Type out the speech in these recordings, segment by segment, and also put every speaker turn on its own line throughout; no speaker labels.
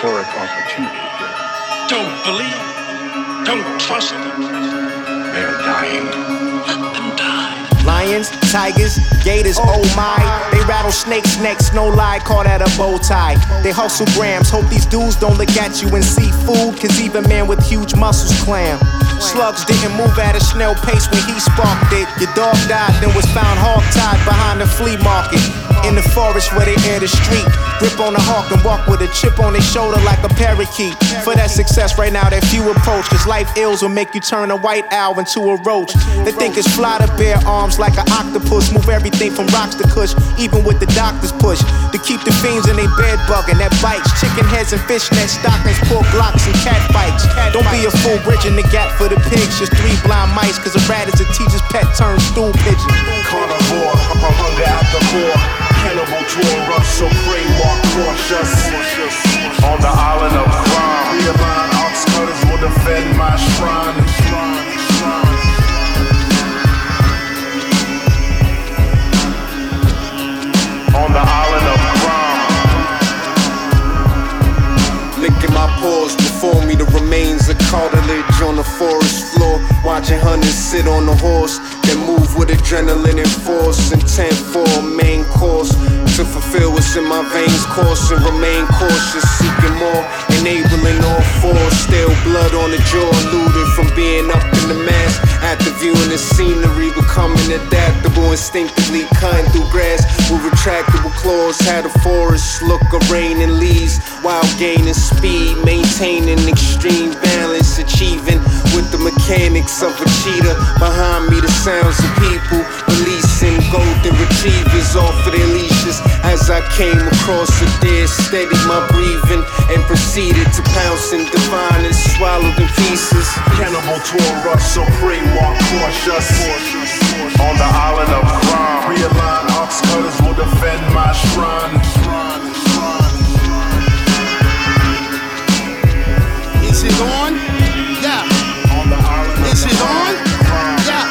historic opportunity here.
Don't believe. Don't trust them.
They're dying.
Let them die.
Lions, tigers, gators, oh my. They rattle snakes necks, no lie, call that a bow tie. They hustle grams, hope these dudes don't look at you and see food, cause even men with huge muscles clam. Slugs didn't move at a snail pace when he sparked it. Your dog died, then was found hog-tied behind the flea market. In the forest where they air the street. Grip on the hawk and walk with a chip on their shoulder like a parakeet. For that success right now that few approach, cause life ills will make you turn a white owl into a roach. They think it's fly to bear arms like an octopus. Move everything from rocks to kush, even with the doctor's push. To keep the fiends in their bed bugging, that bites. Chicken heads and fishnet stockings, pork blocks and cat fights. Don't be a fool bridging the gap for the pigs. Just 3 blind mice, cause a rat is a teacher's pet turned stool pigeon.
Carnivore, hunger at the core. Cannibal Taurus, so pray walk cautious. On the island of crime, realign ox cutters will defend my shrine. On the island of crime.
Licking my paws before me, the remains of cartilage on the forest floor. Watching hunters sit on the horse, then move with adrenaline and force. Intent for a main course, to fulfill what's in my veins, course and remain cautious, seeking more, enabling all fours. Still blood on the jaw, eluded from being up in the mass. After viewing the scenery, becoming adaptable, instinctively cutting through grass with retractable claws. Had a forest look of rain and leaves, while gaining speed, maintaining extreme balance, achieving with the mechanics of a cheetah. Behind me the sounds of people releasing golden retrievers off of their leashes. As I came across a deer, steadied my breathing and proceeded to pounce and divine and swallowed in pieces.
Cannibal Taurus, so pray walk cautious. On the island of crime, realign ox cutters will defend my shrine.
Is it on? Yeah. Is it on? Yeah.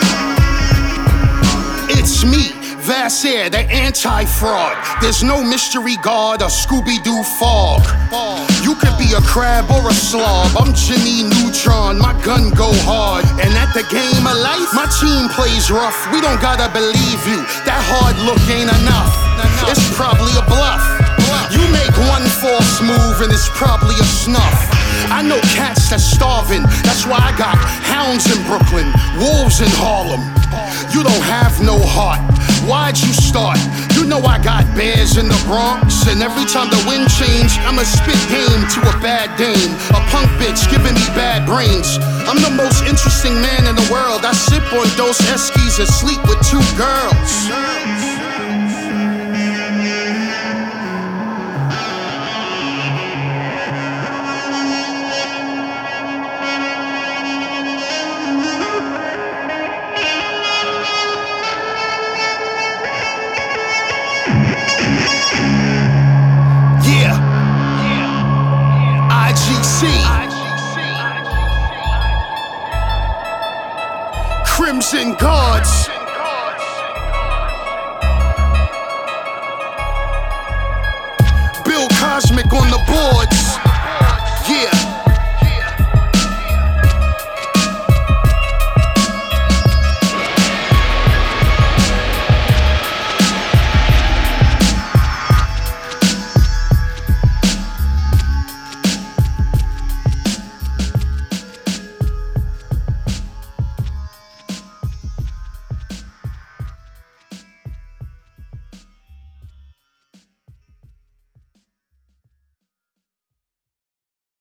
It's me, Vassair, the anti-fraud. There's no mystery guard or Scooby-Doo fog. You could be a crab or a slob. I'm Jimmy Neutron, my gun go hard. And at the game of life, my team plays rough. We don't gotta believe you, that hard look ain't enough. It's probably a bluff. You make one false move and it's probably a snuff. I know cats that's starving, that's why I got hounds in Brooklyn, wolves in Harlem. You don't have no heart, why'd you start? You know I got bears in the Bronx, and every time the wind change, I'ma spit game to a bad dame, a punk bitch giving me bad brains. I'm the most interesting man in the world. I sip on Dos Equis and sleep with 2 girls. Crimson Guards. Bill Cosmic on the boards.